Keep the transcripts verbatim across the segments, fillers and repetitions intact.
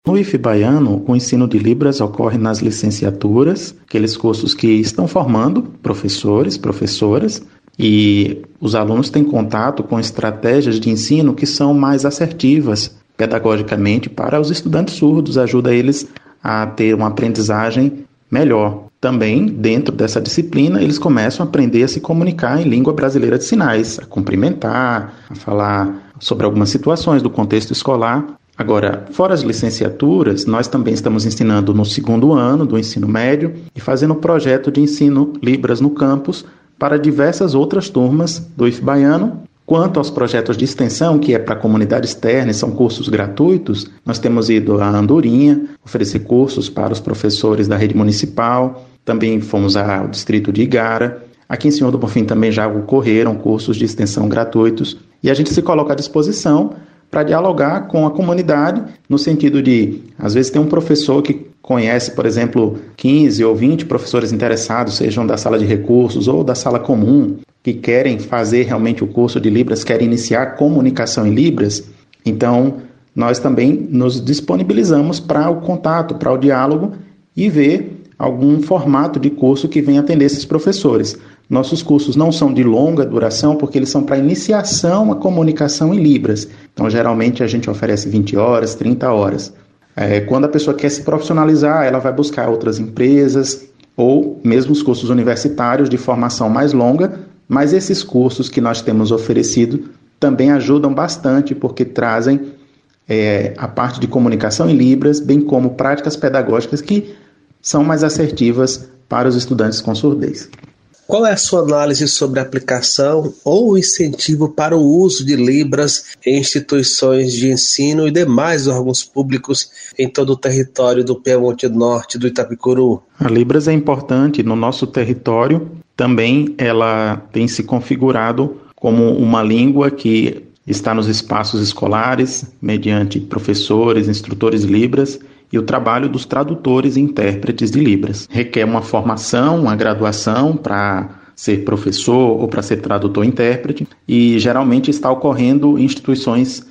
No I F baiano, o ensino de Libras ocorre nas licenciaturas, aqueles cursos que estão formando professores, professoras, e os alunos têm contato com estratégias de ensino que são mais assertivas pedagogicamente para os estudantes surdos, ajuda eles a ter uma aprendizagem melhor. Também, dentro dessa disciplina, eles começam a aprender a se comunicar em língua brasileira de sinais, a cumprimentar, a falar sobre algumas situações do contexto escolar. Agora, fora as licenciaturas, nós também estamos ensinando no segundo ano do ensino médio e fazendo um projeto de ensino Libras no campus para diversas outras turmas do I F baiano. Quanto aos projetos de extensão, que é para a comunidade externa e são cursos gratuitos, nós temos ido a Andorinha oferecer cursos para os professores da rede municipal, também fomos ao distrito de Igara. Aqui em Senhor do Bonfim também já ocorreram cursos de extensão gratuitos e a gente se coloca à disposição para dialogar com a comunidade no sentido de, às vezes tem um professor que conhece, por exemplo, quinze ou vinte professores interessados, sejam da sala de recursos ou da sala comum, que querem fazer realmente o curso de Libras, querem iniciar comunicação em Libras. Então, nós também nos disponibilizamos para o contato, para o diálogo e ver algum formato de curso que venha atender esses professores. Nossos cursos não são de longa duração, porque eles são para iniciação à comunicação em Libras. Então, geralmente, a gente oferece vinte horas, trinta horas. É, quando a pessoa quer se profissionalizar, ela vai buscar outras empresas ou mesmo os cursos universitários de formação mais longa, mas esses cursos que nós temos oferecido também ajudam bastante, porque trazem é, a parte de comunicação em Libras, bem como práticas pedagógicas que são mais assertivas para os estudantes com surdez. Qual é a sua análise sobre a aplicação ou incentivo para o uso de Libras em instituições de ensino e demais órgãos públicos em todo o território do Piamonte Norte do Itapicuru? A Libras é importante no nosso território. Também ela tem se configurado como uma língua que está nos espaços escolares, mediante professores, instrutores Libras, e o trabalho dos tradutores e intérpretes de Libras. Requer uma formação, uma graduação para ser professor ou para ser tradutor e intérprete, e geralmente está ocorrendo em instituições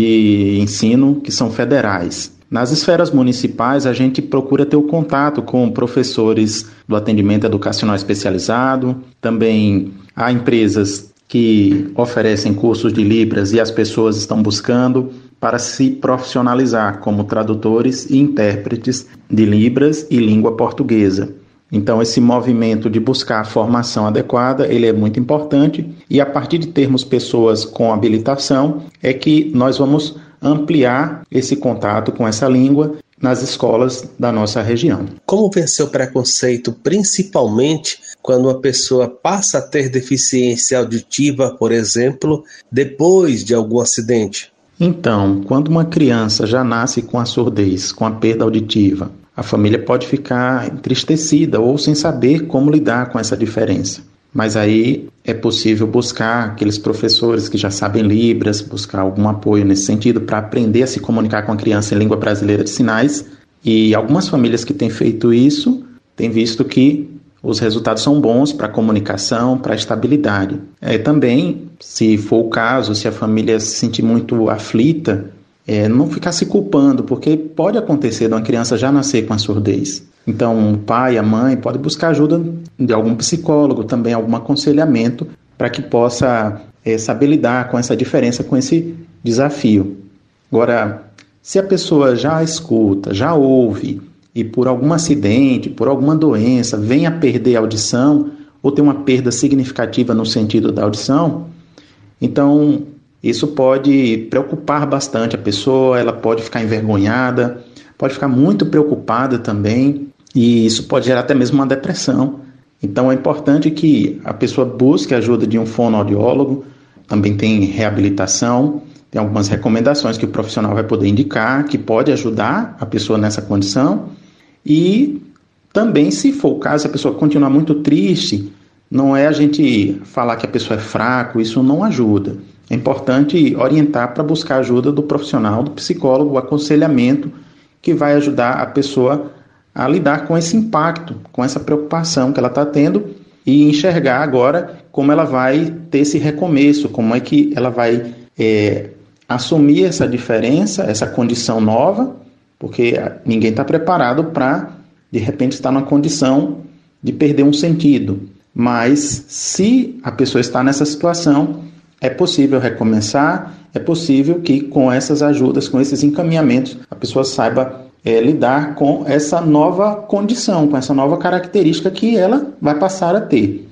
de ensino que são federais. Nas esferas municipais, a gente procura ter o contato com professores do atendimento educacional especializado, também há empresas que oferecem cursos de Libras e as pessoas estão buscando para se profissionalizar como tradutores e intérpretes de Libras e língua portuguesa. Então, esse movimento de buscar a formação adequada, ele é muito importante e a partir de termos pessoas com habilitação é que nós vamos ampliar esse contato com essa língua nas escolas da nossa região. Como vencer o preconceito, principalmente quando uma pessoa passa a ter deficiência auditiva, por exemplo, depois de algum acidente? Então, quando uma criança já nasce com a surdez, com a perda auditiva, a família pode ficar entristecida ou sem saber como lidar com essa diferença. Mas aí é possível buscar aqueles professores que já sabem Libras, buscar algum apoio nesse sentido para aprender a se comunicar com a criança em língua brasileira de sinais. E algumas famílias que têm feito isso têm visto que os resultados são bons para a comunicação, para a estabilidade. É, também, se for o caso, se a família se sentir muito aflita, é, não ficar se culpando, porque pode acontecer de uma criança já nascer com a surdez. Então, o pai, a mãe, pode buscar ajuda de algum psicólogo, também algum aconselhamento, para que possa é, saber lidar com essa diferença, com esse desafio. Agora, se a pessoa já escuta, já ouve, e por algum acidente, por alguma doença, venha a perder a audição ou ter uma perda significativa no sentido da audição, então isso pode preocupar bastante a pessoa, ela pode ficar envergonhada, pode ficar muito preocupada também, e isso pode gerar até mesmo uma depressão. Então é importante que a pessoa busque a ajuda de um fonoaudiólogo, também tem reabilitação, tem algumas recomendações que o profissional vai poder indicar, que pode ajudar a pessoa nessa condição. E também, se for o caso, se a pessoa continuar muito triste, não é a gente falar que a pessoa é fraca, isso não ajuda. É importante orientar para buscar ajuda do profissional, do psicólogo, o aconselhamento, que vai ajudar a pessoa a lidar com esse impacto, com essa preocupação que ela está tendo e enxergar agora como ela vai ter esse recomeço, como é que ela vai é, assumir essa diferença, essa condição nova, porque ninguém está preparado para, de repente, estar numa condição de perder um sentido. Mas se a pessoa está nessa situação, é possível recomeçar, é possível que com essas ajudas, com esses encaminhamentos, a pessoa saiba é, lidar com essa nova condição, com essa nova característica que ela vai passar a ter.